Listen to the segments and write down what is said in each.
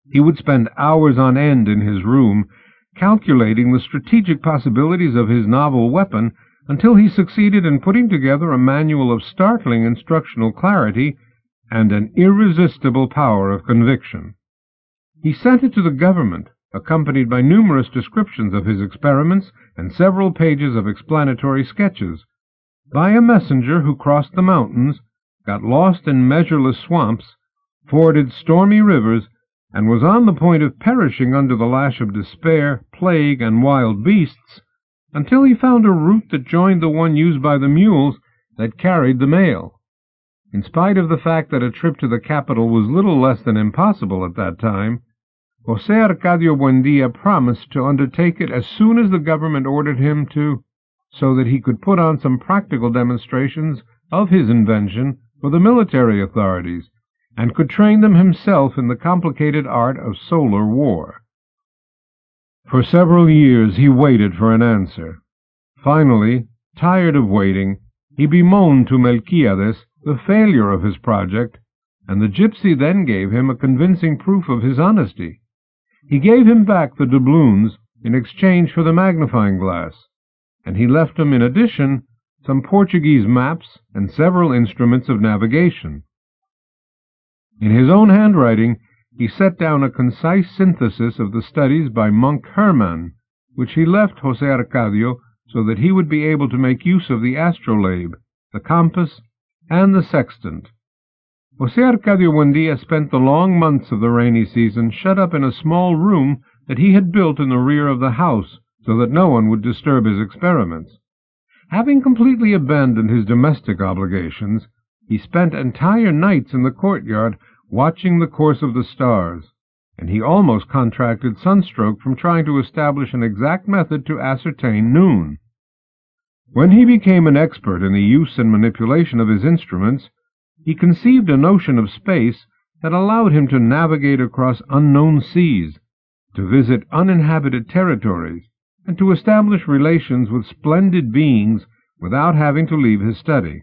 He would spend hours on end in his room, calculating the strategic possibilities of his novel weapon, until he succeeded in putting together a manual of startling instructional clarity and an irresistible power of conviction. He sent it to the government, accompanied by numerous descriptions of his experiments and several pages of explanatory sketches, by a messenger who crossed the mountains, got lost in measureless swamps, forded stormy rivers, and was on the point of perishing under the lash of despair, plague, and wild beasts, until he found a route that joined the one used by the mules that carried the mail. In spite of the fact that a trip to the capital was little less than impossible at that time, José Arcadio Buendía promised to undertake it as soon as the government ordered him to, so that he could put on some practical demonstrations of his invention for the military authorities, and could train them himself in the complicated art of solar war. For several years he waited for an answer. Finally, tired of waiting, he bemoaned to Melquiades the failure of his project, and the gypsy then gave him a convincing proof of his honesty. He gave him back the doubloons in exchange for the magnifying glass, and he left him in addition some Portuguese maps and several instruments of navigation. In his own handwriting he set down a concise synthesis of the studies by monk Hermann, which he left José Arcadio so that he would be able to make use of the astrolabe, the compass, and the sextant. José Arcadio Buendía spent the long months of the rainy season shut up in a small room that he had built in the rear of the house so that no one would disturb his experiments. Having completely abandoned his domestic obligations, he spent entire nights in the courtyard watching the course of the stars, and he almost contracted sunstroke from trying to establish an exact method to ascertain noon. When he became an expert in the use and manipulation of his instruments, he conceived a notion of space that allowed him to navigate across unknown seas, to visit uninhabited territories, and to establish relations with splendid beings without having to leave his study.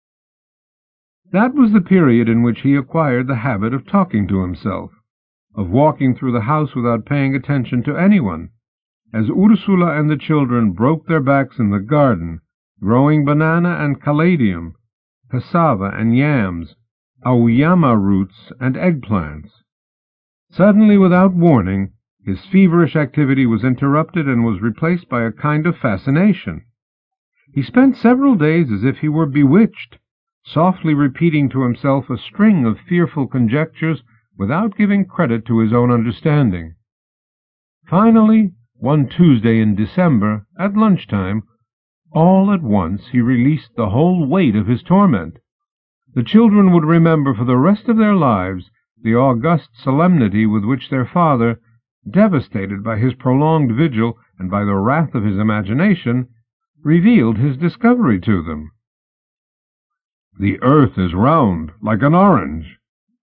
That was the period in which he acquired the habit of talking to himself, of walking through the house without paying attention to anyone, as Ursula and the children broke their backs in the garden, growing banana and caladium, cassava and yams, auyama roots and eggplants. Suddenly, without warning, his feverish activity was interrupted and was replaced by a kind of fascination. He spent several days as if he were bewitched, softly repeating to himself a string of fearful conjectures without giving credit to his own understanding. Finally, one Tuesday in December, at lunchtime, all at once he released the whole weight of his torment. The children would remember for the rest of their lives the august solemnity with which their father, devastated by his prolonged vigil and by the wrath of his imagination, revealed his discovery to them. "The earth is round, like an orange."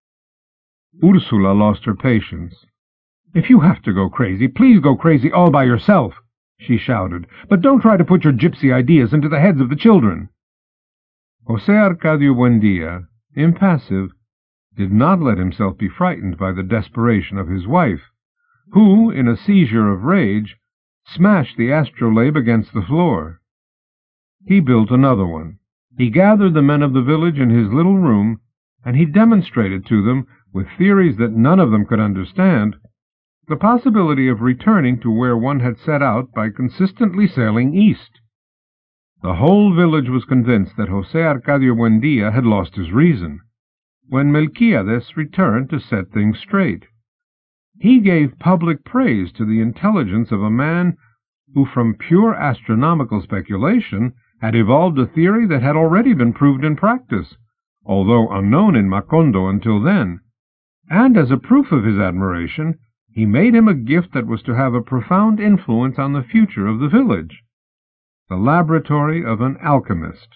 Ursula lost her patience. "If you have to go crazy, please go crazy all by yourself," she shouted, "but don't try to put your gypsy ideas into the heads of the children." José Arcadio Buendía, impassive, did not let himself be frightened by the desperation of his wife, who, in a seizure of rage, smashed the astrolabe against the floor. He built another one. He gathered the men of the village in his little room, and he demonstrated to them, with theories that none of them could understand, the possibility of returning to where one had set out by consistently sailing east. The whole village was convinced that José Arcadio Buendía had lost his reason, when Melquiades returned to set things straight. He gave public praise to the intelligence of a man who, from pure astronomical speculation, had evolved a theory that had already been proved in practice, although unknown in Macondo until then, and as a proof of his admiration, he made him a gift that was to have a profound influence on the future of the village: the laboratory of an alchemist.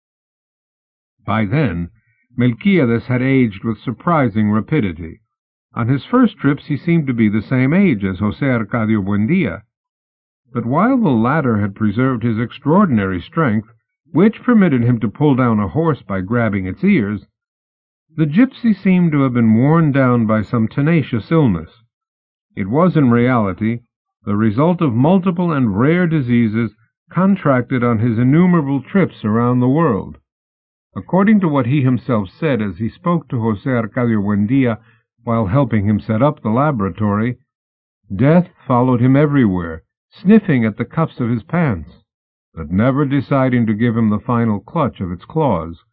By then, Melquiades had aged with surprising rapidity. On his first trips he seemed to be the same age as José Arcadio Buendía, but while the latter had preserved his extraordinary strength, which permitted him to pull down a horse by grabbing its ears, the gypsy seemed to have been worn down by some tenacious illness. It was in reality the result of multiple and rare diseases contracted on his innumerable trips around the world. According to what he himself said as he spoke to José Arcadio Buendía while helping him set up the laboratory, death followed him everywhere, sniffing at the cuffs of his pants, but never deciding to give him the final clutch of its claws.